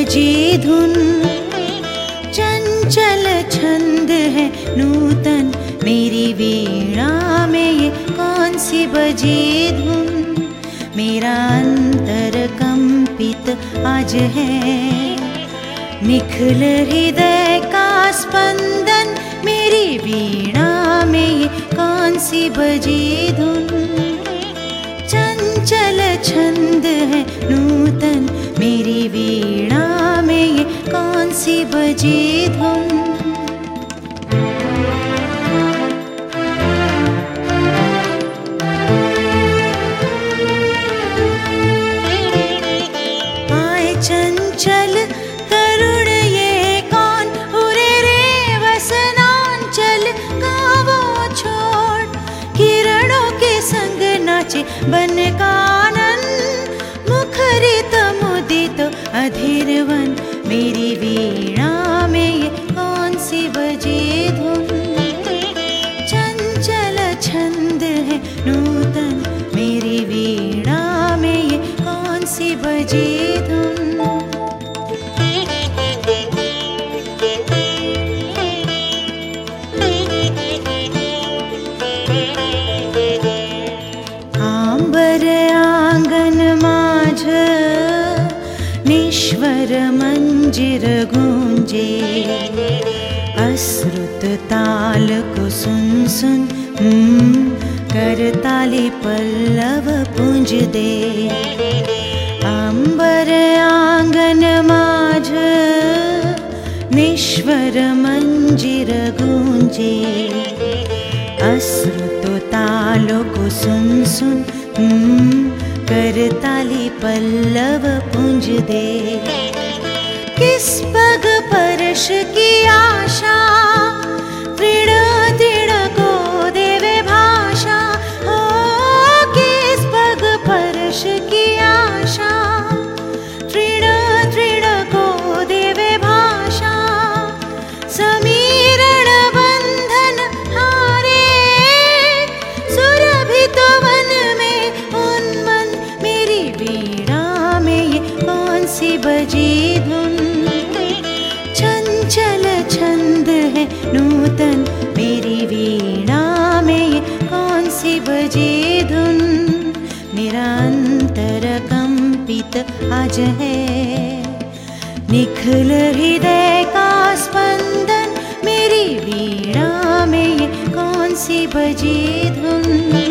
बजी धुन, चंचल छंद है नूतन मेरी वीणा में ये कौन सी बजी धुन। मेरा अंतर कंपित आज है, निखिल हृदय का स्पंदन मेरी वीणा में ये कौन सी बजी धुन। चंचल छंद है नूतन मेरी वीणा में ये कौन सी बजी धुन। आए चंचल तरुण ये कौन, उरे रे वसनांचल गावो छोड़, किरणों के संग नाचे बन कानन, मुखरित मुदित अधीरवन मेरी वीणा में ये कौन सी बजी धुन। चंचल छंद है नूतन मेरी वीणा में ये कौन सी बजी धुन। आंबर आंगन माझ निश्वर मंजिर गूंजे, अश्रुत ताल को सुन सुन करताली पल्लव पुंज दे। अंबर आंगन माझ निश्वर मंजिर गूंजे, अश्रुत तालों को सुन सुन करताली पल्लव पुंज दे। किस पग परश की आशा, तृण तृण को देवे भाषा, हो किस पग परश की आशा, तृण तृण को देवे भाषा। समीरण बंधन हारे, सुरभित वन में उन्मन मेरी वीणा में ये कौन सी बजी धुन। चंचल छंद है नूतन मेरी वीणा में ये कौन सी बजी धुन। मेरा अंतर कंपित आज है, निखिल हृदय का स्पंदन मेरी वीणा में ये कौन सी बजी धुन।